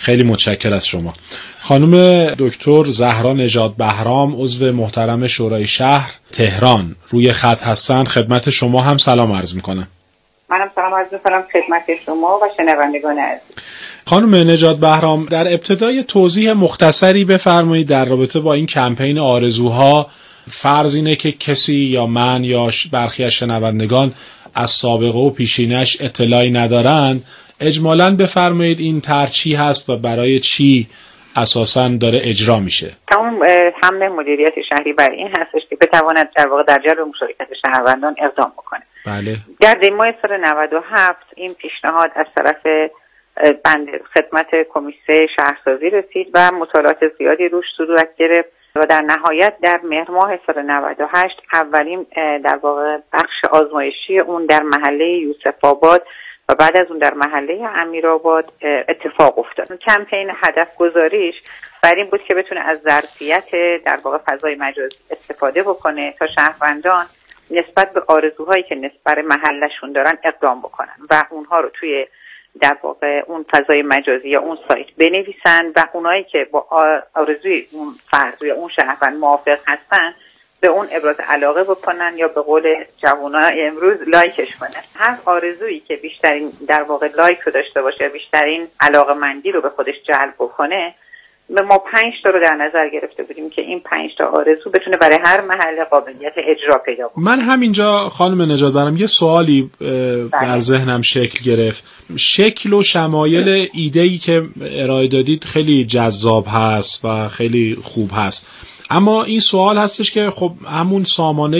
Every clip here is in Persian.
خیلی متشکرم از شما. خانم دکتر زهرا نژاد بهرام، عضو محترم شورای شهر تهران، روی خط هستن. خدمت شما هم سلام عرض میکنم. منم سلام عرض میکنم خدمت شما و شنوندگان عزیز. خانم نژاد بهرام، در ابتدای توضیح مختصری بفرمایید در رابطه با این کمپین آرزوها. فرض اینه که کسی یا من یا برخی از شنوندگان از سابقه و پیشینش اطلاعی ندارند. اجمالاً بفرمایید این طرح چی هست و برای چی اساساً داره اجرا میشه؟ تمام حمله مدیریت شهری بر این هستش که بتواند در واقع در جلب مشارکت شهروندان اقدام بکنه. بله. در ماه سال 97 این پیشنهاد از طرف بند خدمت کمیته شهرسازی رسید و مطالعات زیادی روش صورت گرفت و در نهایت در مهر ماه سال 98 اولین در واقع بخش آزمایشی اون در محله یوسف آباد و بعد از اون در محله امیرآباد اتفاق افتاد. کمپین هدف گذاریش بر این بود که بتونه از ظرفیت در واقع فضای مجازی استفاده بکنه تا شهروندان نسبت به آرزوهایی که نسبت محلشون دارن اقدام بکنن و اونها رو توی در واقع اون فضای مجازی یا اون سایت بنویسن و اونایی که با آرزوی اون فرد یا اون شهروند موافق هستن به اون ابراز علاقه بکنن یا به قول جوانای امروز لایکش کنن. هر آرزویی که بیشترین در واقع لایک رو داشته باشه، بیشترین علاقه‌مندی رو به خودش جلب بکنه، ما 5 تا رو در نظر گرفته بودیم که این 5 تا آرزو بتونه برای هر محل قابلیت اجرا پیدا کنه. من همینجا خانم نژاد بهرام یه سوالی در ذهنم شکل گرفت. شکل و شمایل ایده‌ای که ارائه دادید خیلی جذاب هست و خیلی خوب هست، اما این سوال هستش که خب همون سامانه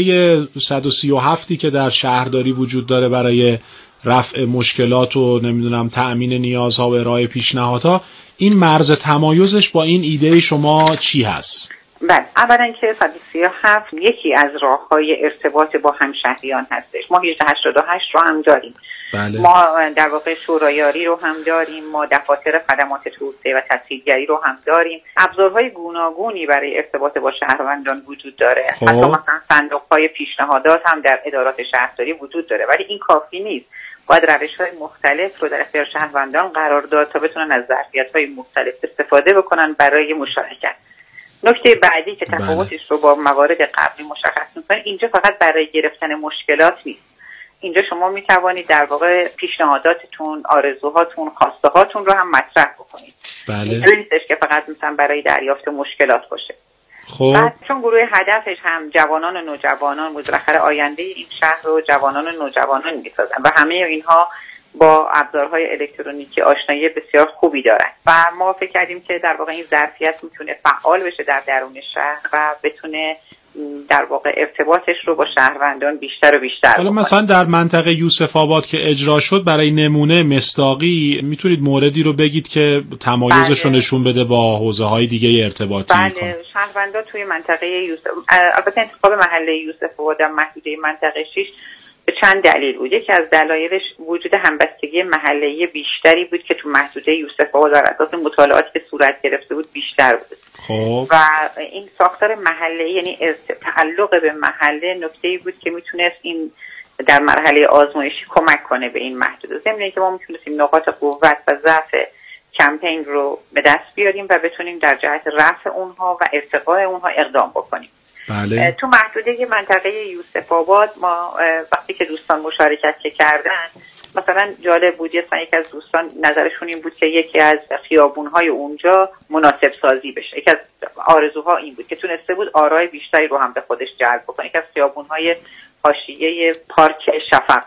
137 که در شهرداری وجود داره برای رفع مشکلات و نمیدونم تأمین نیازها و ارائه پیشنهادها، این مرز تمایزش با این ایده شما چی هست؟ بله، اولا که 137 یکی از راه‌های ارتباط با همشهریان هستش. ما 1888 رو هم داریم. بله. ما در واقع شورایاری رو هم داریم، ما دفاتر خدمات توسعه و تسهیلگری رو هم داریم. ابزارهای گوناگونی برای ارتباط با شهروندان وجود داره. خب. حتی مثلا صندوق‌های پیشنهادات هم در ادارات شهرداری وجود داره، ولی این کافی نیست. باید روش‌های مختلف رو در اختیار شهروندان قرار داد تا بتونن از ظرفیت‌های مختلف استفاده بکنن برای مشارکت. نکته بعدی که تفاوتش رو با موارد قبلی مشخص می‌کنه، اینجا فقط برای گرفتن مشکلات نیست. اینجا شما می‌توانید در واقع پیشنهاداتتون، آرزوهاتون، خواسته‌هاتون رو هم مطرح بکنید. بله. اینجوری نیستش که فقط مثلا برای دریافت مشکلات باشه. خب. بعد چون گروه هدفش هم جوانان و نوجوانان بود، بالاخره آینده این شهر رو جوانان و نوجوانان می‌سازن و همه اینها با ابزارهای الکترونیکی آشنایی بسیار خوبی دارن و ما فکر کردیم که در واقع این ظرفیت میتونه فعال بشه در درون شهر و بتونه در واقع ارتباطش رو با شهروندان بیشتر و بیشتر حالا بکنه. مثلا در منطقه یوسف آباد که اجرا شد، برای نمونه مصداقی میتونید موردی رو بگید که تمایزش رو نشون بده با حوزه‌های دیگه ارتباطی میکنه؟ بله، شهروندان توی منطقه یوسف، البته انتخاب محله یوسف آباد در محدوده منطقه 6 به چند دلیل بود. یکی از دلایلش وجود همبستگی محله‌ای بیشتری بود که تو محدوده یوسف آباد در اساس مطالعاتی که صورت گرفته بود بیشتر بود. خب. و این ساختار محله‌ای یعنی تعلق به محله نکته‌ای بود که میتونست این در مرحله آزمایشی کمک کنه به این محدوده. ضمن اینکه ما میتونستیم نقاط قوت و ضعف کمپین رو به دست بیاریم و بتونیم در جهت رفع اونها و ارتقاء اونها اقدام بکنیم. بله. تو محدوده منطقه یوسف آباد ما وقتی که دوستان مشارکت کردن، مثلا جالب بود، یکی از دوستان نظرشون این بود که یکی از خیابون‌های اونجا مناسب سازی بشه. یکی از آرزوها این بود که تونسته بود آرای بیشتری رو هم به خودش جلب بکنه. یکی از خیابون‌های حاشیه پارک شفق.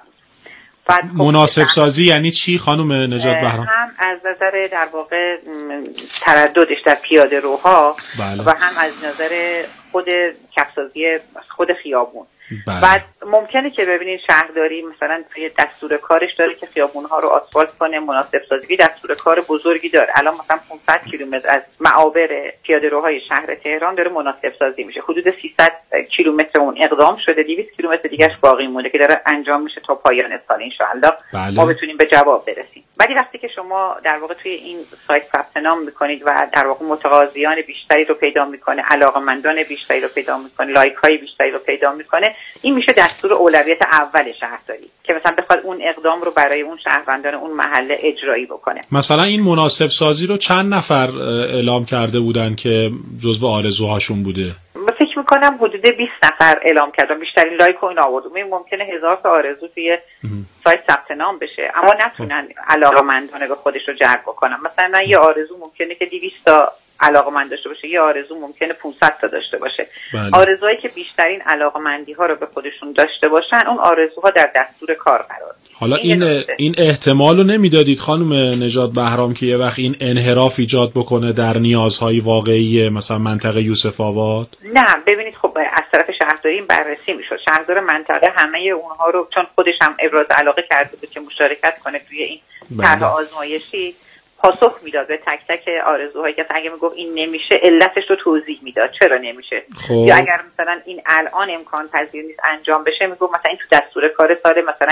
مناسب سازی یعنی چی خانم نژاد بهرام؟ هم از نظر در واقع ترددش در پیاده روها. بله. و هم از نظر خود کفسازی خود خیابون. بله. بعد ممکنه که ببینید شهرداری مثلا توی دستور کارش داره که خیابون‌ها رو آسفالت کنه، مناسب سازی دستور کار بزرگی داره. الان مثلا 500 کیلومتر از معابر پیاده‌روهای شهر تهران داره مناسب سازی میشه. حدود 300 کیلومتر اون اقدام شده، 200 کیلومتر دیگه‌اش باقی مونده که داره انجام میشه تا پایان سال ان شاءالله. بله. ما بتونیم به جواب برسیم. ولی وقتی که شما در واقع توی این سایت ثبت نام میکنید و در واقع متقاضیان بیشتری رو پیدا میکنه، علاقه‌مندان بیشتری رو پیدا میکنه، لایک های بیشتری رو پیدا میکنه، این میشه دستور اولویت اول شهرداری که مثلا بخواد اون اقدام رو برای اون شهروندان اون محله اجرایی بکنه. مثلا این مناسب سازی رو چند نفر اعلام کرده بودن که جزو آرزوهاشون بوده؟ فکر میکنم حدود 20 نفر اعلام کردن. بیشترین لایک و این آورد. ممکنه 1000 تا آرزو توی سایت ثبت نام بشه اما نتونن علاقه‌مندانه به خودش رو جلب بکنن. مثلا یه آرزو ممکنه که 200 تا علاقه‌مند داشته باشه، یه آرزو ممکنه 500 تا داشته باشه. بله. آرزوهایی که بیشترین علاقه‌مندی ها رو به خودشون داشته باشن اون آرزوها در دستور کار قرار میگیرن. حالا این احتمال رو نمیدادید خانم نژاد بهرام که یه وقت این انحراف ایجاد بکنه در نیازهای واقعی مثلا منطقه یوسف آباد؟ نه ببینید خب از طرف شهرداری این بررسی میشد. شهردار منطقه همه اونها رو چون خودش هم ابراز علاقه کرده بود که مشارکت کنه توی این طرح آزمایشی، پاسخ میداد به تک تک آرزوهایی که اگه میگفت این نمیشه علتش رو توضیح میداد چرا نمیشه. یا اگر مثلا این الان امکان پذیر نیست انجام بشه میگفت مثلا این تو دستور کار سال مثلا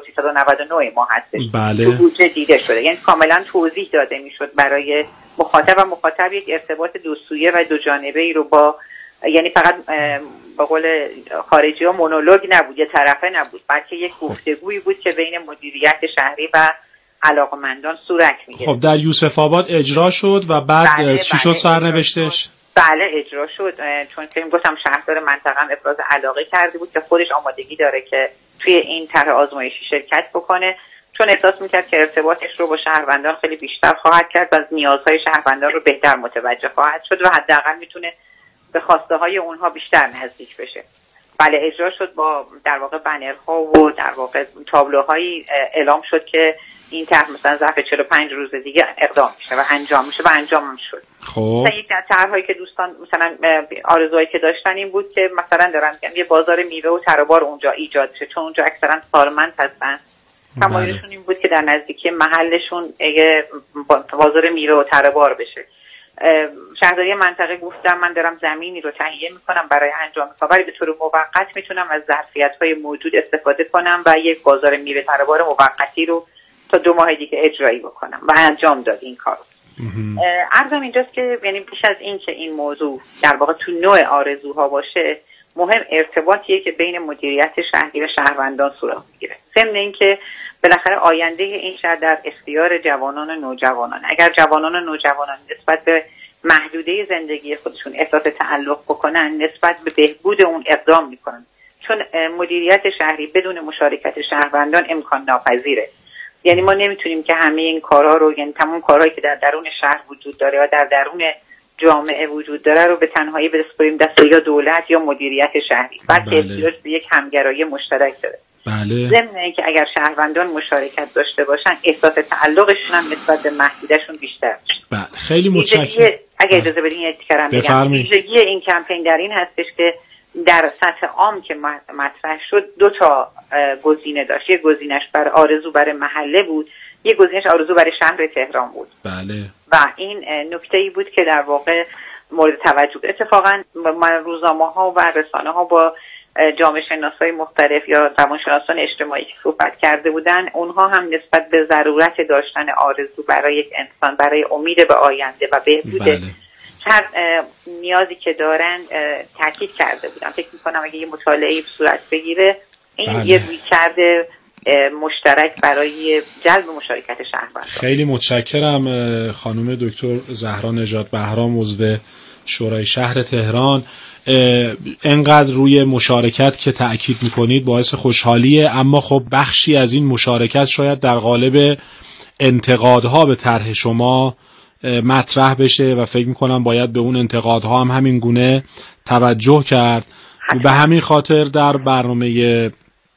1399 ما هستش. بله. تو بودجه دیده شده. یعنی کاملا توضیح داده میشد برای مخاطب و مخاطب یک ارتباط دو سویه و دو جانبه ای رو با، یعنی فقط به قول خارجی ها مونولوگ نبود، یه طرفه نبود، بلکه یک گفتگویی بود که بین مدیریت شهری و علاقمندان صورت میگیره. خب در یوسف آباد اجرا شد و بعد چی شد سرنوشتش؟ بله اجرا شد، چون که گفتم شهردار منطقه هم ابراز علاقه کرده بود که خودش آمادگی داره که توی این طرح آزمایشی شرکت بکنه، چون احساس میکرد که ارتباطش رو با شهروندان خیلی بیشتر خواهد کرد و از نیازهای شهروندان رو بهتر متوجه خواهد شد و حداقل میتونه به خواسته های اونها بیشتر نزدیک بشه. بله اجرا شد با در واقع بنرها و در واقع تابلوهایی اعلام شد که این طرح مثلا ظرف 45 روز دیگه اقدام میشه و انجام میشه و انجام هم شد. خب یک از طرح‌هایی که دوستان مثلا آرزوهایی که داشتن این بود که مثلا دارن میگن یه بازار میوه و ترابار اونجا ایجاد شه، چون اونجا اکثرا سالمند هستن. تمایلشون این بود که در نزدیکی محلشون بازار میوه و ترابار بشه. شهرداری منطقه گفتم من دارم زمینی رو تهیه میکنم برای انجام کار، ولی به طور موقت میتونم از ظرفیت‌های موجود استفاده کنم و یک بازار میوه ترابار موقتی رو تا 2 ماه دیگه اجرایی بکنم و انجام داد این کار. عرضم اینجاست که یعنی بیش از این که این موضوع در واقع تو نوع آرزوها باشه، مهم ارتباطیه که بین مدیریت شهری و شهروندان صورت میگیره. ضمن اینکه بالاخره آینده این شهر در اختیار جوانان و نوجوانان. اگر جوانان و نوجوانان نسبت به محدوده زندگی خودشون احساس تعلق بکنن، نسبت به بهبود اون اقدام میکنن، چون مدیریت شهری بدون مشارکت شهروندان امکان ناپذیره. یعنی ما نمیتونیم که همه این کارها رو، یعنی تمام کارهایی که در درون شهر وجود داره و در درون جامعه وجود داره رو به تنهایی بسپاریم دست یا دولت یا مدیریت شهری، بلکه احتیاج به یک همگرایی مشترک داره. بله. ضمن اینکه اگر شهروندان مشارکت داشته باشن احساس تعلقشون هم نسبت به محدودشون بیشتر میشه. بله خیلی متشکرم. اگه اجازه بدین یه تیکرم بگم. ویژگی این کمپین در این هستش که در سطح عام که مطرح شد 2 تا گزینه داشت. یک گزینش برای آرزو برای محله بود، یک گزینش آرزو برای شهر تهران بود. بله. و این نکته‌ای بود که در واقع مورد توجه بود. اتفاقا روزنامه‌ها و رسانه‌ها با جامعه شناسای مختلف یا روانشناسان اجتماعی که صحبت کرده بودن، اونها هم نسبت به ضرورت داشتن آرزو برای یک انسان، برای امید به آینده و بهبود هر نیازی که دارن تاکید کرده بودن. فکر می‌کنم اگه یه مطالعه‌ای صورت بگیره این یه رویکرد مشترک برای جلب مشارکت شهروندان. خیلی متشکرم خانم دکتر زهرا نژاد بهرام عضو شورای شهر تهران. انقدر روی مشارکت که تأکید میکنید باعث خوشحالیه، اما خب بخشی از این مشارکت شاید در قالب انتقادها به طرح شما مطرح بشه و فکر میکنم باید به اون انتقادها هم همین گونه توجه کرد. به همین خاطر در برنامه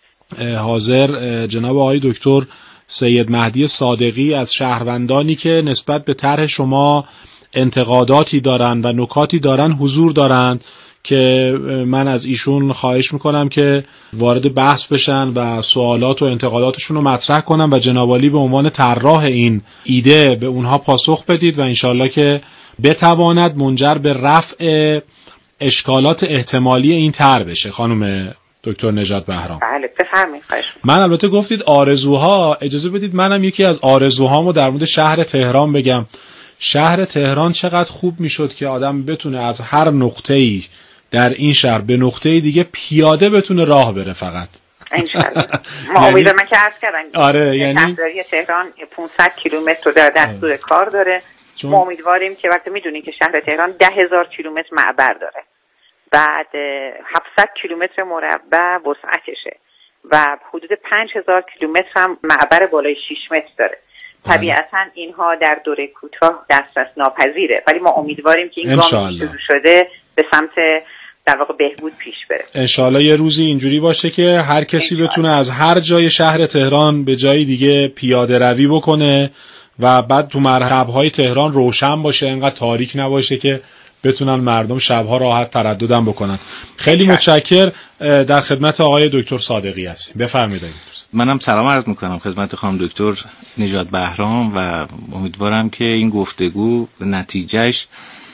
حاضر جناب آقای دکتر سید مهدی صادقی از شهروندانی که نسبت به طرح شما انتقاداتی دارند و نکاتی دارند حضور دارند که من از ایشون خواهش میکنم که وارد بحث بشن و سوالات و انتقاداتشون رو مطرح کنن و جناب عالی به عنوان طراح این ایده به اونها پاسخ بدید و انشالله که بتواند منجر به رفع اشکالات احتمالی این طرح بشه. خانم دکتر نژاد بهرام. بله بفرمایید. من البته گفتید آرزوها، اجازه بدید منم یکی از آرزوهامو در مورد شهر تهران بگم. شهر تهران چقدر خوب میشد که آدم بتونه از هر نقطه‌ای در این شهر به نقطه دیگه پیاده بتونه راه بره فقط. انشالله. ما امیدوارم که عرض کردم. آره یعنی شهرداری تهران 500 کیلومتر رو در دستور کار داره. ما امیدواریم که وقتی میدونیم که شهر تهران 10,000 کیلومتر معبر داره. بعد 700 کیلومتر مربع وسعتشه و حدود 5,000 کیلومتر هم معبر بالای 6 متر داره. طبیعتا اینها در دوره کوتاه دسترس ناپذیره، ولی ما امیدواریم که این گام شروع شده به سمت در واقع بهبود پیش بره. انشالله یه روزی اینجوری باشه که هر کسی بتونه از هر جای شهر تهران به جای دیگه پیاده روی بکنه و بعد تو شب‌های تهران روشن باشه، اینقدر تاریک نباشه که بتونن مردم شب‌ها راحت ترددم بکنن. خیلی متشکر. در خدمت آقای دکتر صادقی هستیم. بفرمایید. منم سلام عرض میکنم خدمت خانم دکتر نژاد بهرام و امیدوارم که این گفتگو نتیجهش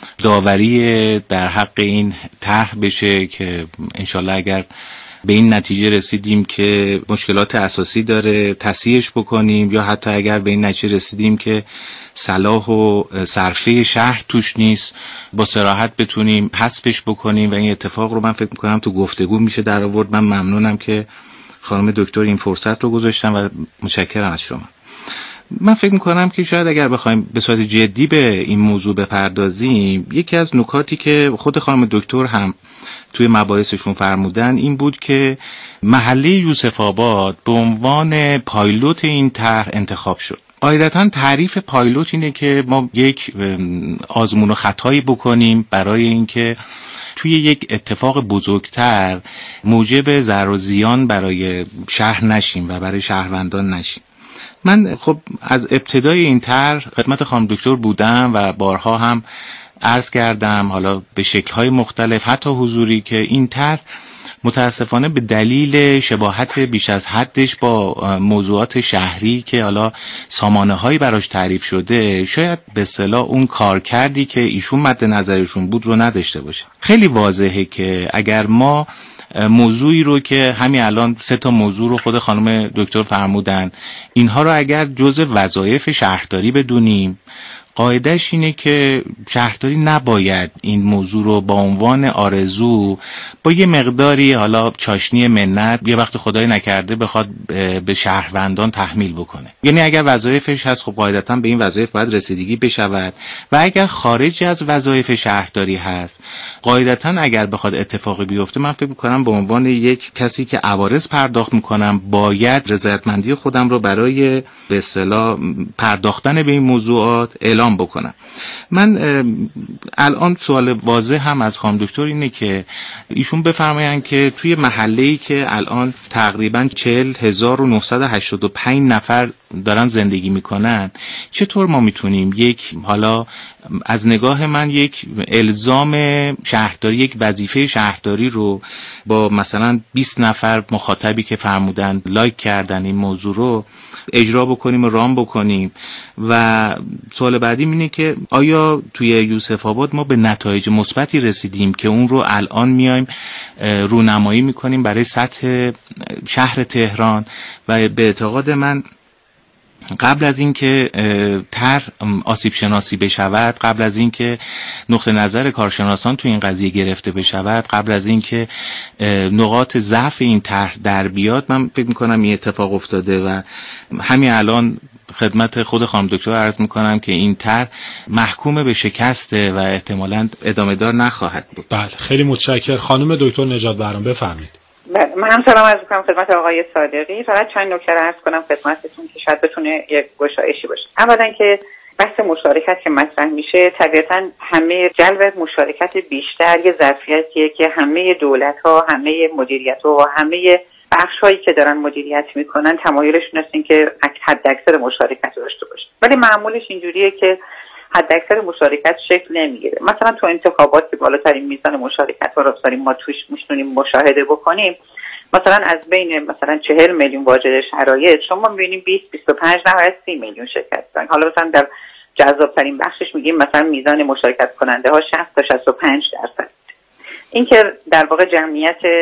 داوری در حق این طرح بشه که انشالله اگر به این نتیجه رسیدیم که مشکلات اساسی داره تصحیحش بکنیم، یا حتی اگر به این نتیجه رسیدیم که صلاح و صرفه شهر توش نیست با صراحت بتونیم حذفش بکنیم و این اتفاق رو من فکر میکنم تو گفتگو میشه در آورد. من ممنونم که خانم دکتر این فرصت رو گذاشتن و متشکرم از شما. من فکر میکنم که شاید اگر بخوایم به صورت جدی به این موضوع بپردازیم، یکی از نکاتی که خود خانم دکتر هم توی مباحثشون فرمودن این بود که محله یوسف آباد به عنوان پایلوت این طرح انتخاب شد. قاعدتاً تعریف پایلوت اینه که ما یک آزمون و خطایی بکنیم برای اینکه توی یک اتفاق بزرگتر موجب ضرر و زیان برای شهر نشیم و برای شهروندان نشیم. من خب از ابتدای این طرح خدمت خانم دکتر بودم و بارها هم عرض کردم، حالا به شکل‌های مختلف حتی حضوری، که این طرح متاسفانه به دلیل شباهت بیش از حدش با موضوعات شهری که حالا سامانه‌هایی براش تعریف شده، شاید به اصطلاح اون کارکردی که ایشون مد نظرشون بود رو نداشته باشه. خیلی واضحه که اگر ما موضوعی رو که همین الان 3 موضوع رو خود خانم دکتر فرمودن، اینها رو اگر جزء وظایف شهرداری بدونیم، قاعدش اینه که شهرداری نباید این موضوع رو با عنوان آرزو با یه مقداری حالا چاشنی منت یه وقت خدای نکرده بخواد به شهروندان تحمیل بکنه. یعنی اگر وظایفش هست خب قاعدتاً به این وظایف باید رسیدگی بشود، و اگر خارج از وظایف شهرداری هست قاعدتاً اگر بخواد اتفاقی بیفته، من فکر می‌کنم به عنوان یک کسی که عوارض پرداخت می‌کنم باید رضایتمندی خودم رو برای به اصطلاح پرداختن به این موضوعات اعلام بکنم. من الان سوال واضح هم از خانم دکتر اینه که ایشون بفرماین که توی محله‌ای که الان تقریباً 40,985 نفر دارن زندگی میکنن، چطور ما میتونیم یک، حالا از نگاه من یک الزام شهرداری، یک وظیفه شهرداری رو با مثلا 20 نفر مخاطبی که فرمودن لایک کردن این موضوع رو اجرا بکنیم و رام بکنیم؟ و سوال بعدی اینه که آیا توی یوسف آباد ما به نتایج مثبتی رسیدیم که اون رو الان میایم رونمایی میکنیم برای سطح شهر تهران؟ و به اعتقاد من قبل از اینکه طرح آسیب شناسی بشود، قبل از اینکه نقطه نظر کارشناسان تو این قضیه گرفته بشود، قبل از اینکه نقاط ضعف این طرح در بیاد، من فکر می‌کنم این اتفاق افتاده و همین الان خدمت خود خانم دکتر عرض می‌کنم که این طرح محکوم به شکسته و احتمالاً ادامه دار نخواهد بود. بله، خیلی متشکرم. خانم دکتر نژاد بهرام بفرمایید. من هم سلام عرض می‌کنم خدمت آقای صادقی. فقط چند نکته عرض کنم خدمتتون که شاید بتونه یک گشایشی باشه. اولا که بحث مشارکت که مطرح میشه، طبیعتاً همه جلب مشارکت بیشتر یه ظرفیتیه که همه دولت‌ها، همه مدیریت‌ها و همه بخش‌هایی که دارن مدیریت میکنن تمایلشون هست این که حداکثر مشارکت داشته باشه، ولی معمولش اینجوریه که حداکثر مشارکت شکل نمیگیره. مثلا تو انتخابات که بالاترین میزان مشارکت رو داریم ما توش میتونیم مشاهده بکنیم، مثلا از بین مثلا 40 میلیون واجد شرایط شما میبینیم 20-25 نهایت 30 میلیون شرکت دارن. حالا مثلا در جذابترین بخشش میگیم مثلا میزان مشارکت کننده ها 60 تا 65%. این که در واقع جمعیت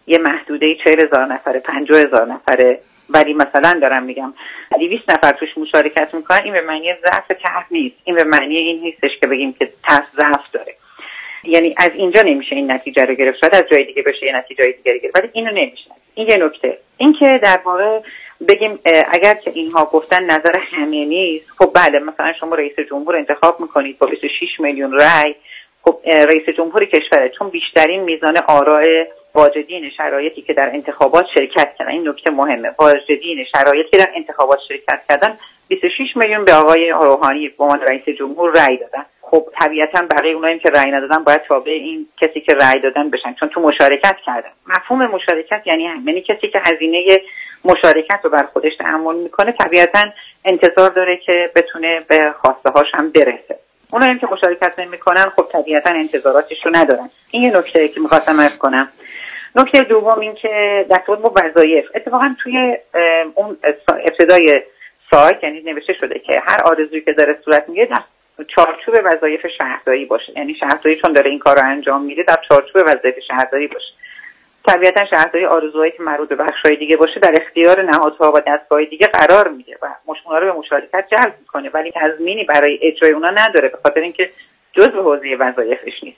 یه محدوده 40,000 نفره 50,000 نفره، ولی مثلا دارم میگم 200 نفر توش مشارکت میکنن، این به معنی ضعف طرح نیست، این به معنی این نیستش که بگیم که طرح ضعف داره. یعنی از اینجا نمیشه این نتیجه رو گرفت، شاید از جای دیگه بشه یه نتیجه دیگه گرفت، ولی اینو نمیشه. این یه نکته. این که در واقع بگیم اگر که اینها گفتن نظر همه نیست، خب بله مثلا شما رئیس جمهور انتخاب میکنید با 26 میلیون رای، خب رئیس جمهور کشوره، چون بیشترین میزان آراء واجدین شرایطی که در انتخابات شرکت کردن، این نکته مهمه، واجدین شرایطی که در انتخابات شرکت کردن 26 میلیون به آقای روحانی به عنوان رئیس جمهور رای دادن. خب طبیعتاً بقیه اونایی که رای ندادن باید تابع این کسی که رای دادن بشن، چون تو مشارکت کردن. مفهوم مشارکت یعنی کسی که هزینه مشارکت رو بر خودش تحمل میکنه طبیعتاً انتظار داره که بتونه به خواسته هاش هم برسه. اونایی که مشارکت نمیکنن خب طبیعتاً انتظاراتش رو ندارن. این یه نکته که می‌خواستم عرض کنم. نکته دوم این که در مورد وظایف، اتفاقاً توی اون ابتدای سایت یعنی نوشته شده که هر آرزویی که داره صورت میگیره در چارچوب وظایف شهرداری باشه، یعنی شهرداری چون داره این کار رو انجام میده در چارچوب وظایف شهرداری باشه. طبیعتا شهرداری آرزوهایی که مربوط به بخش‌های دیگه باشه در اختیار نهادها و دستگاه دیگه قرار میده و اونا رو به مشارکت جلب میکنه، ولی تضمینی برای اجرای اونا نداره به خاطر اینکه جزء حوزه وظایفش نیست.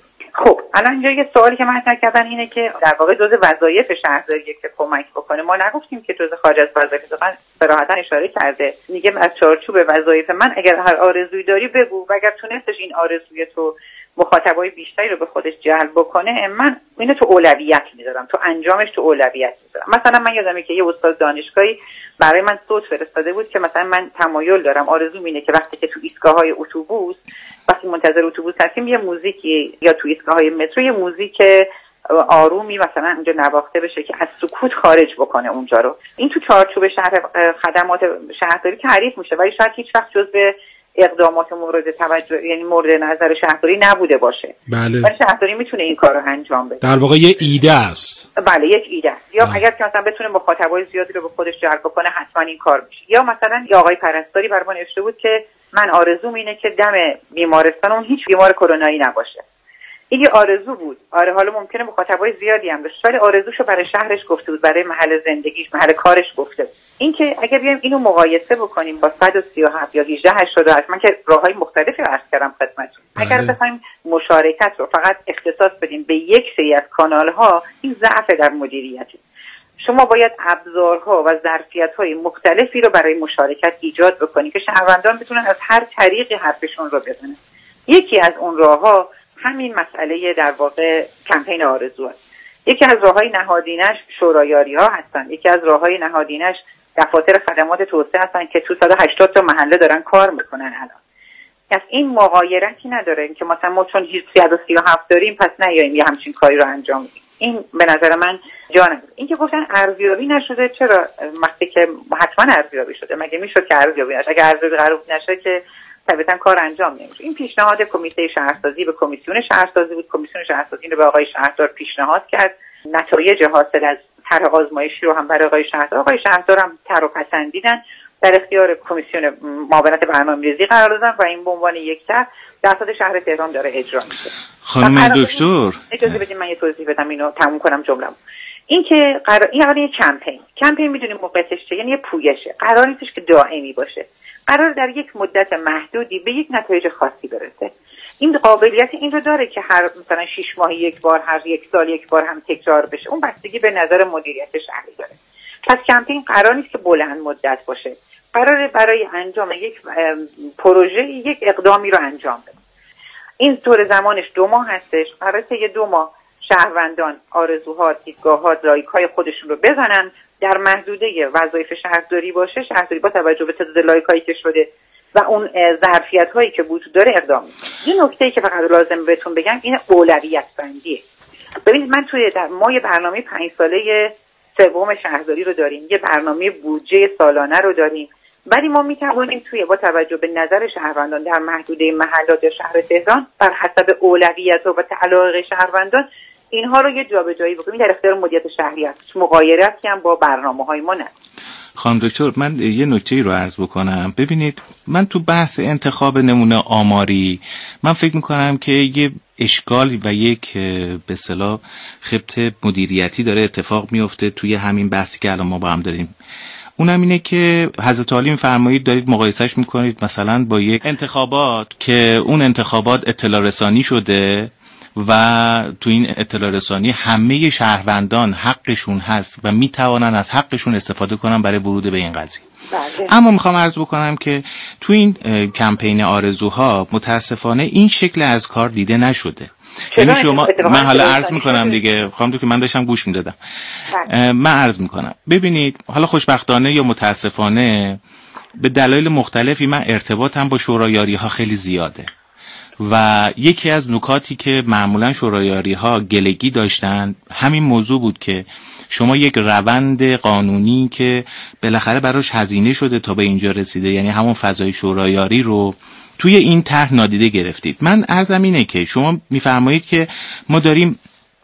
خب الان اینجا یه سوالی که مطرح کردن اینه که در واقع جزء وظایف شهرداری که کمک بکنه. ما نگفتیم که جزء خارج از وظایف، صراحتا اشاره کرده میگه از چارچوب وظایف من اگر هر آرزویی داری بگو و اگر تونستش این آرزوی تو مخاطبای بیشتری رو به خودش جلب بکنه من اینو تو اولویت میذارم، تو انجامش تو اولویت میذارم. مثلا من یادمه که یه استاد دانشگاهی برای من صوت فرستاده بود که مثلا من تمایل دارم آرزوم اینه که وقتی که تو ایستگاه‌های اتوبوس وقتی منتظر اتوبوس هستیم یه موزیکی یا تو ایستگاه‌های مترو یه موزیک آرومی مثلا اونجا نواخته بشه که از سکوت خارج بکنه اونجا رو. این تو چارچوب خدمات شهرداری تعریف میشه ولی شاید هیچ وقت جزء اقدامات مورد توجه یعنی مورد نظر شهرداری نبوده باشه. بله. ولی شهرداری میتونه این کار رو انجام بده. در واقع یه ایده است. بله یک ایده است. یا اگر که مثلا بتونه مخاطبای زیادی رو به خودش جلب کنه حتما این کار میشه. یا مثلا یه آقای پرستاری برام نوشته بود که من آرزوم اینه که دم بیمارستان اون هیچ بیمار کرونایی نباشه. این یه آرزو بود. آره حالا ممکنه مخاطبای زیادی هم داشت ولی آرزوشو برای شهرش گفته بود، برای محل زندگیش، محل کارش گفته بود. این که اگه بیایم اینو مقایسه بکنیم با 137 یا 1888 من که راههای مختلفی عرض کردم خدمتتون. اگر بخوایم مشارکت رو فقط اختصاص بدیم به یک سری از کانال‌ها این ضعف در مدیریته. شما باید ابزارها و ظرفیت‌های مختلفی رو برای مشارکت ایجاد بکنید که شهروندان بتونن از هر طریقی حرفشون رو بزنن. یکی از اون راه‌ها همین مسئله در واقع کمپین آرزو است. یکی از راه‌های نهادینش شورایاری‌ها هستن، یکی از راه‌های نهادینش دفاتر خدمات توسعه هستن که تو 180 تا محله دارن کار میکنن. الان از این مغایرتی نداره که مثلا ما چون 337 داریم پس نیاییم یه همچین کاری رو انجام بدیم. این به نظر من جا نداره. این که گفتن ارزیابی نشده، چرا وقتی که حتما ارزیابی شده؟ مگه میشد که ارزیابی نشه؟ اگه ارزیابی قرار نشه که طبعا کار انجام نمیشه. این پیشنهاد کمیته شهرسازی به کمیسیون شهرسازی بود. کمیسیون شهرسازی رو به آقای شهردار پیشنهاد کرد. نتایج حاصل از طرح آزمایشی رو هم برای آقای شهردار هم طرح پسندیدن، در اختیار کمیسیون معاونت برنامه‌ریزی قرار دادن و این به عنوان یک طرح درصد شهر تهران داره اجرا میشه. خانم دکتر اجازه بدید من یه توضیح بدم اینو تموم کنم جمله‌مو. این که این یه کمپین میدونیم موقعیتش چیه؟ یعنی یه پویشه. قرار نیستش که دائمی باشه. قرار در یک مدت محدودی به یک نتایج خاصی برسه. این قابلیت این رو داره که هر مثلا 6 ماه یک بار، هر یک سال یک بار هم تکرار بشه. اون بستگی به نظر مدیریت شهری داره. پس کمپین قرار نیست که بلند مدت باشه. قراره برای انجام یک پروژه یک اقدامی رو انجام بده. این طول زمانش 2 ماه هستش. قراره طی 2 ماه شهروندان آرزوها، دیدگاه‌ها، لایک‌های خودشون رو بزنن. در محدوده وظایف شهرداری باشه. شهرداری با توجه به تعداد لایک‌هایی که شده و اون ظرفیت‌هایی که وجود داره اقدام می‌کنه. یه نکته‌ای که فقط لازم بهتون بگم این اولویت بندیه. ببینید من ما یه برنامه 5 ساله سوم شهرداری رو داریم، یه برنامه بودجه سالانه رو داریم، ولی ما می‌توانیم با توجه به نظر شهروندان در محدوده محلات شهر تهران بر حسب اولویت و تعلق شهروندان اینها رو یه جابجایی بکنیم. در اختیار مدیریت شهری است، مغایرتی هم با برنامه‌های ما نه. خانم دکتر، من یه نکته‌ای رو عرض بکنم. ببینید، من تو بحث انتخاب نمونه آماری من فکر میکنم که یه اشکال و یک به اصطلاح خبط مدیریتی داره اتفاق میفته توی همین بحثی که الان ما با هم داریم. اونم اینه که حضرت عالی می‌فرمایید دارید مقایسهش میکنید مثلا با یک انتخابات که اون انتخابات اطلاع رسانی شده و تو این اطلاع رسانی همه شهروندان حقشون هست و میتوانن از حقشون استفاده کنن برای ورود به این قضیه. اما میخوام عرض بکنم که تو این کمپین آرزوها متاسفانه این شکل از کار دیده نشده. یعنی شما، من حالا عرض میکنم دیگه خانم دکتر، من داشتم گوش میدادم. من عرض میکنم، ببینید حالا خوشبختانه یا متاسفانه به دلایل مختلفی من ارتباطم با شورایاری ها خیلی زیاده و یکی از نکاتی که معمولا شورایاری ها گلگی داشتن همین موضوع بود که شما یک روند قانونی که بالاخره براش هزینه شده تا به اینجا رسیده، یعنی همون فضای شورایاری رو توی این طرح نادیده گرفتید. من عرضم اینه که شما میفرمایید که ما داریم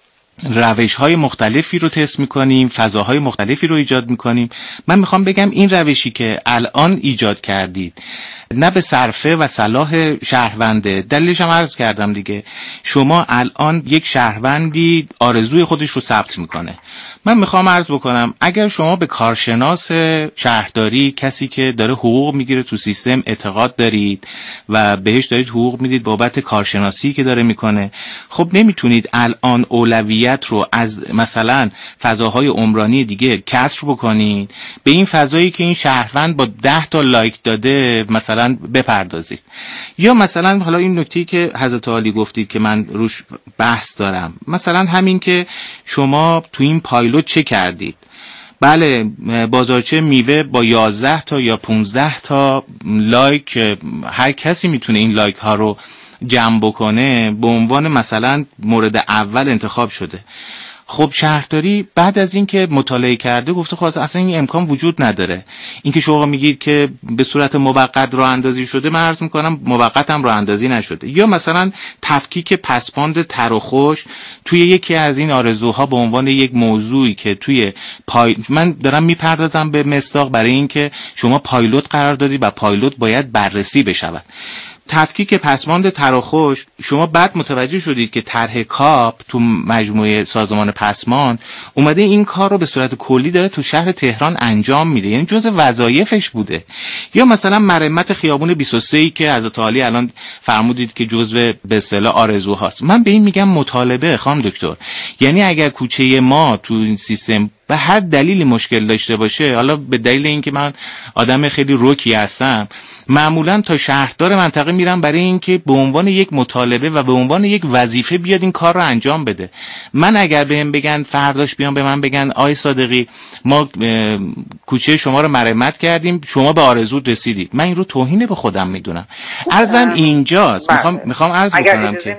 روش‌های مختلفی رو تست می‌کنیم، فضاهای مختلفی رو ایجاد می‌کنیم. من میخوام بگم این روشی که الان ایجاد کردید نه به صرفه و صلاح شهرونده. دلیلش هم عرض کردم دیگه. شما الان یک شهروندی آرزوی خودش رو ثبت میکنه. من میخوام عرض بکنم اگر شما به کارشناس شهرداری، کسی که داره حقوق میگیره تو سیستم، اعتقاد دارید و بهش دارید حقوق میدید بابت کارشناسی که داره میکنه، خب نمیتونید الان اولویت رو از مثلا فضاهای عمرانی دیگه کسر بکنید به این فضایی که این شهروند با 10 تا لایک داده مثلا بپردازید. یا مثلا حالا این نکته‌ای که حضرت عالی گفتید که من روش بحث دارم، مثلا همین که شما تو این پایلوت چه کردید. بله، بازارچه میوه با 11 تا یا 15 تا لایک هر کسی میتونه این لایک ها رو جمع بکنه به عنوان مثلا مورد اول انتخاب شده. خب شهرداری بعد از این که مطالعه کرده گفته خب اصلا این امکان وجود نداره. اینکه شما میگید که به صورت موقت راه اندازی شده، من عرض میکنم موقت هم راه اندازی نشده. یا مثلا تفکیک پسماند تر و خوش توی یکی از این آرزوها به عنوان یک موضوعی که توی من دارم میپردازم به مصداق برای اینکه شما پایلوت قرار دادید و پایلوت باید بررسی بشود. تفکیک پسماند تر و خوش، شما بعد متوجه شدید که طرح کاپ تو مجموعه سازمان پسمان اومده این کار رو به صورت کلی داره تو شهر تهران انجام میده، یعنی جزء وظایفش بوده. یا مثلا مرمت خیابون 23 که حضرت عالی الان فرمودید که جزء به اصطلاح آرزوهاست. من به این میگم مطالبه خانم دکتر. یعنی اگر کوچه ما تو این سیستم به هر دلیلی مشکل داشته باشه، حالا به دلیل اینکه من آدم خیلی روکی هستم، معمولا تا شهردار منطقه میرم برای اینکه به عنوان یک مطالبه و به عنوان یک وظیفه بیاد این کار رو انجام بده. من اگر بهم بگن فرداش بیان به من بگن آی صادقی ما کوچه شما رو مرمت کردیم، شما به آرزو رسیدید، من این رو توهین به خودم میدونم. عرضم اینجاست. میخوام عرض بکنم که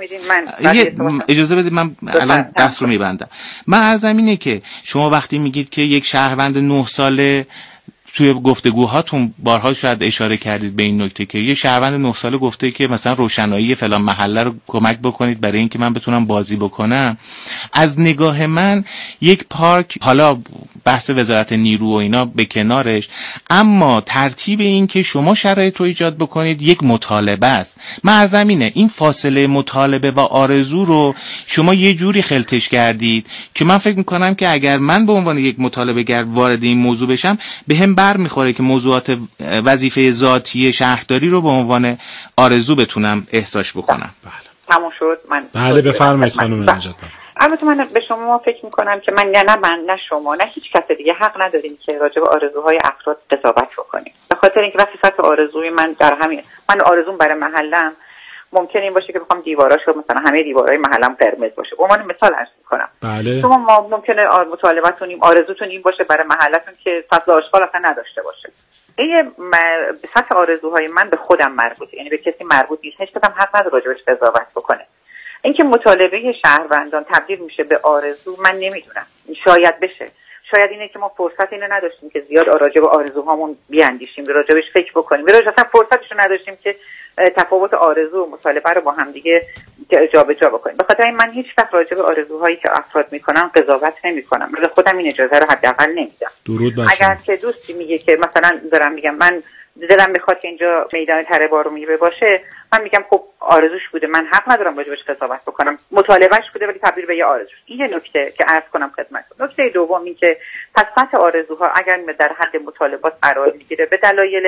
اجازه بدید من الان بحث رو میبندم. من عرضم اینه که شما وقتی میگید که یک شهروند 9 ساله، توی گفتگوهاتون بارها شاید اشاره کردید به این نکته که یه شهروند 9 ساله گفته که مثلا روشنایی فلان محله رو کمک بکنید برای اینکه من بتونم بازی بکنم. از نگاه من یک پارک، حالا بحث وزارت نیرو و اینا به کنارش، اما ترتیب این که شما شرایط رو ایجاد بکنید یک مطالبه است. من عرضم اینه این فاصله مطالبه و آرزو رو شما یه جوری خلطش کردید که من فکر میکنم که اگر من به عنوان یک مطالبه گر وارد این موضوع بشم بهم میخوره که موضوعات وظیفه ذاتی شهرداری رو به عنوان آرزو بتونم احساس بکنم. بله تموم شد. بله بفرمایید خانم نجات. البته من به شما فکر میکنم که من نه شما نه هیچ کس دیگه حق نداریم که راجع به آرزوهای افراد قضاوت بکنیم، به خاطر اینکه وقتی سطح آرزوی من من آرزوم برای محلم ممکنه این باشه که بخوام دیواراشو مثلا همه دیوارهای محلم قرمز باشه. به عنوان مثال عرض می‌کنم. بله. شما ممکنه مطالبتون آرزوتون این باشه برای محلتون که فصل آشغال اصلا نداشته باشه. این سطح آرزوهای من به خودم مربوطه، یعنی به کسی مربوط نیست. هیچ کدوم حق نداره راجعش قضاوت بکنه. اینکه مطالبه شهروندان تبدیل میشه به آرزو، من نمیدونم. شاید بشه. شاید اینه که ما فرصت اینو نداشتیم که زیاد راجع به آرزوهامون بیاندیشیم، راجعش فکر بکنیم. راجع اصلا فرصتش رو نداشتیم که تفاوت آرزو و مطالبه رو با هم دیگه جابجا بکنیم. به خاطر این من هیچ وقت راجع به آرزوهایی که افراد میکنن قضاوت نمیکنم. من خودم این اجازه رو حداقل نمیدم. اگر که دوستی میگه که مثلا دارم میگم من دلم میخواد که اینجا میدان تره بارون باشه، من میگم خب آرزوش بوده، من حق ندارم راجبش قضاوت بکنم، مطالبهش بوده ولی تبدیل به یه آرزو. این یه نکته که عرض کنم خدمتتون. نکته دوم این که پس سطح آرزوها اگر در حد مطالبات قرار میگیره به دلایل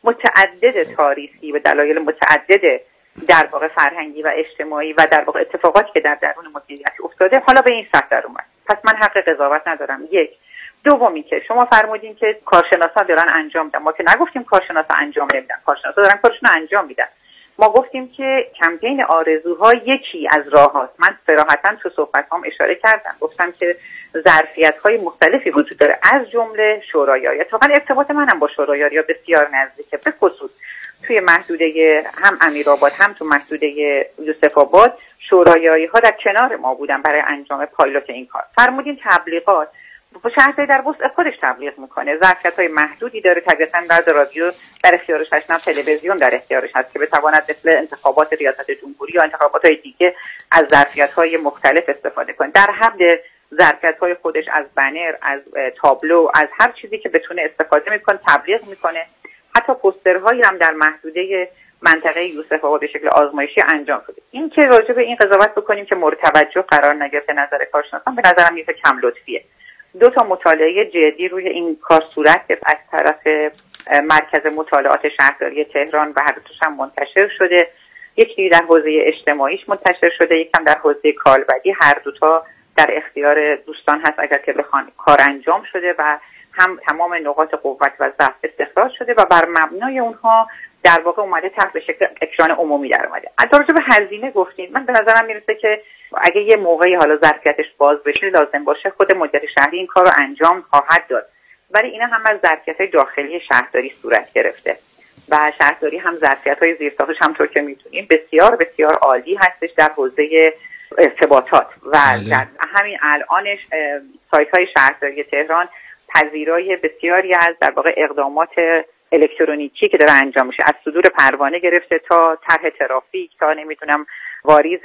متعدد تاریخی، به دلایل متعدد در واقع فرهنگی و اجتماعی و در واقع اتفاقاتی که در درون مدیریت افتاده، حالا به این سطح در اومد، پس من حق قضاوت ندارم. یک. دومی که شما فرمودین که کارشناسا دارن انجام میدن، ما که نگفتیم کارشناسا انجام نمیدن، کارشناسا دارن کارشون انجام میدن. ما گفتیم که کمپین آرزوها یکی از راه‌هاست. من صراحتاً تو صحبت‌هام اشاره کردم، گفتم که ظرفیت‌های مختلفی وجود داره، از جمله شورایاری. اتفاقاً ارتباط منم با شورایاری بسیار نزدیکه، به خصوص توی محدوده هم امیرآباد هم تو محدوده یوسف آباد شورایاری‌ها در کنار ما بودن برای انجام پایلوت این کار. فرمودین تبلیغات، شهرداری در وسط خودش تبلیغ میکنه، ظرفیت‌های محدودی داره، طبیعتاً بعد رادیو در اختیارش هست، نه تلویزیون در اختیارش هست که بتواند مثل انتخابات ریاست جمهوری یا انتخابات‌های دیگه از ظرفیت‌های مختلف استفاده کنه. در حد ظرفیت‌های خودش از بنر، از تابلو، از هر چیزی که بتونه استفاده میکنه تبلیغ میکنه. حتی پوسترهایی هم در محدوده منطقه یوسف آباد به شکل آزمایشی انجام شده. این که راجع به این قضاوت بکنیم که مورد توجه قرار نگرفته نظر کارشناسان، به نظرم یه کم لطفیه. 2 تا مطالعه جدی روی این کار صورت گرفت از طرف مرکز مطالعات شهرداری تهران و هر دوش هم منتشر شده. یکی در حوزه اجتماعیش منتشر شده، یکم در حوزه کالبدی. هر دو تا در اختیار دوستان هست اگر که بخوان. کار انجام شده و هم تمام نقاط قوت و ضعف استخراج شده و بر مبنای اونها در واقع اومده تحت به شکل اکران عمومی در اومده. از راجع به هزینه گفتید، من به نظرم میرسه که اگه یه موقعی حالا ظرفیتش باز بشه لازم باشه خود مدیر شهری این کار رو انجام خواهد داد، ولی اینا هم از ظرفیت‌های داخلی شهرداری صورت گرفته و شهرداری هم ظرفیت‌های زیرساختش همونطور که می‌دونیم بسیار بسیار عالی هستش در حوزه ارتباطات و در همین الانش سایت‌های شهرداری تهران پذیرای بسیاری از در واقع اقدامات الکترونیکی که داره انجام میشه، از صدور پروانه گرفته تا طرح ترافیک تا نمیدونم واریز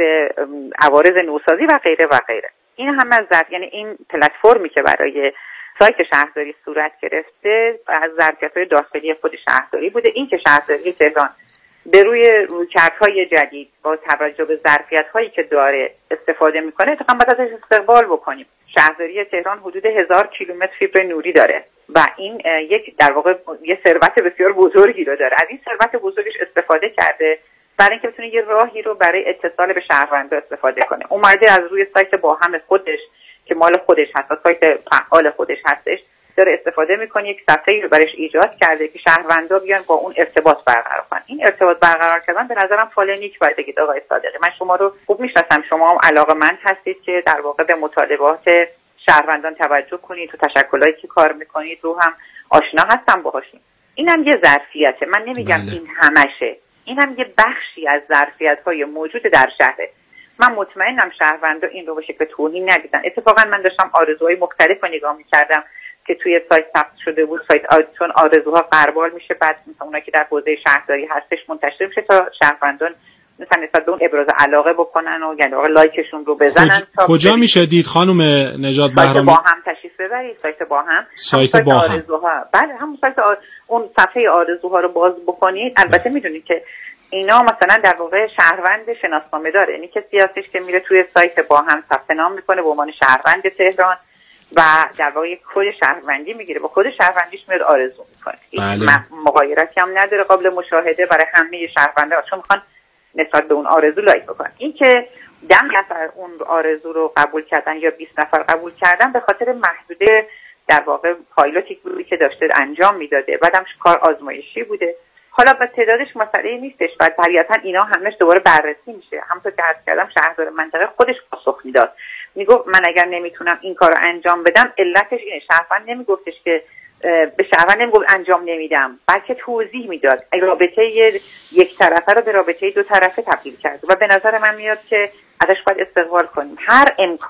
عوارض نوسازی و غیره و غیره. این هم از یعنی این پلتفرمی که برای سایت شهرداری صورت گرفته از ظرفیت‌های داخلی خود شهرداری بوده. این که شهرداری تهران به روی رویکردهای جدید با توجه به ظرفیت‌هایی که داره استفاده میکنه، تا باید ازش استقبال بکنیم. شهرداری تهران حدود 1000 کیلومتر فیبر نوری داره و این یک در واقع یه ثروت بسیار بزرگی رو داره. از این ثروت بزرگش استفاده کرده برای اینکه بتونه یه راهی رو برای اتصال به شهروندان استفاده کنه. اومده از روی سایت با هم خودش که مال خودش هست و سایت فعال خودش هستش داره استفاده میکنه، یک صفحه‌ای رو برایش ایجاد کرده که شهروندان بیان با اون ارتباط برقرار کنن. این ارتباط برقرار کردن به نظرم فال نیک باید بگید آقای صادقی. من شما رو خوب میشناسم، شما هم علاقه‌مند هستید که در واقع به مطالبات شهروندان توجه کنید، تو تشکلایی که کار میکنید رو هم آشنا هستم باهاشون. اینم یه ظرفیته، من نمیگم این همشه، اینم یه بخشی از ظرفیت‌های موجود در شهره. من مطمئنم شهروندا این رو به شکل توهین ندیدن. اتفاقا من داشتم آرزوهای مختلف رو نگاه می‌کردم که توی سایت ثبت شده بود، چون آرزوها غربال میشه، بعد مثلا اونایی که در حوزه شهرداری هستش منتشر میشه تا شهروندان مثلا نسبت به اون ابراز علاقه بکنن و یعنی لایکشون رو بزنن. کجا میشه دید خانم نجات بهرامی؟ سایت با هم تشریف ببرید، سایت با هم، سایت با هم آرزوها. بله همون سایت اون صفحه آرزوها رو باز بکنید. البته میدونید که اینا مثلا در واقع شهروند شناسنامه داره، یعنی کسی هستش که میره توی سایت با هم ثبت نام میکنه به عنوان شهروند تهران و در واقع یک کد شهروندی میگیره، با کد شهروندیش میاد آرزو میکنه. بله. مغایرتی هم نداره، قابل مشاهده برای همه شهروندا چون میخوان نسبت به اون آرزو لایک بکنن. این که 10 نفر اون آرزو رو قبول کردن یا 20 نفر قبول کردن به خاطر محدوده در واقع پایلوتی بودی که داشته انجام میداده، بعدم کار آزمایشی بوده. حالا به تعدادش مسئله نیستش، بعد طبیعتا اینا همش دوباره بررسی میشه. همونطور که عرض کردم شهردار منطقه خودش پاسخ میداد، میگفت من اگر نمیتونم این کارو انجام بدم علتش اینه. شهروند نمیگفتش که به شهروند نمیگفت انجام نمیدم، بلکه توضیح میداد. رابطه یک طرفه رو به رابطه 2 طرفه تبدیل کرد و به نظر من میاد که ازش باید استقبال کنیم. هر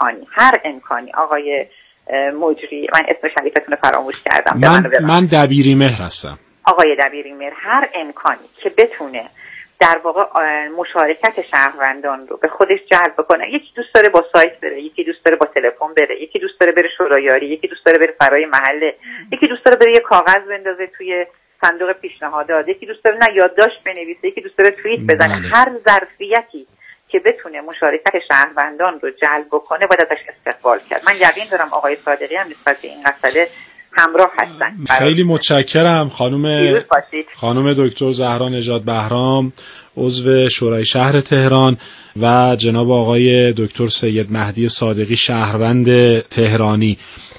امکانی آقای مجری، من اسم شریفتون رو فراموش کردم. من دبیری مهر هستم. آقای دبیری مهر، هر امکانی که بتونه در واقع مشارکت شهروندان رو به خودش جلب کنه. یکی دوست داره با سایت بره، یکی دوست داره با تلفن بره، یکی دوست داره بره شورایاری، یکی دوست داره بره فرای محله، یکی دوست داره بره یه کاغذ بندازه توی صندوق پیشنهادات، یکی دوست داره نه یادداشت بنویسه، یکی دوست داره توییت بزنه. هر ظرفیتی که بتونه مشارکت شهروندان رو جلب کنه باید ازش استقبال کرد. من یقین دارم آقای صادقی هم نسبت به این مسئله همراه هستن. خیلی متشکرم خانم دکتر زهرا نژاد بهرام، عضو شورای شهر تهران، و جناب آقای دکتر سید مهدی صادقی، شهروند تهرانی.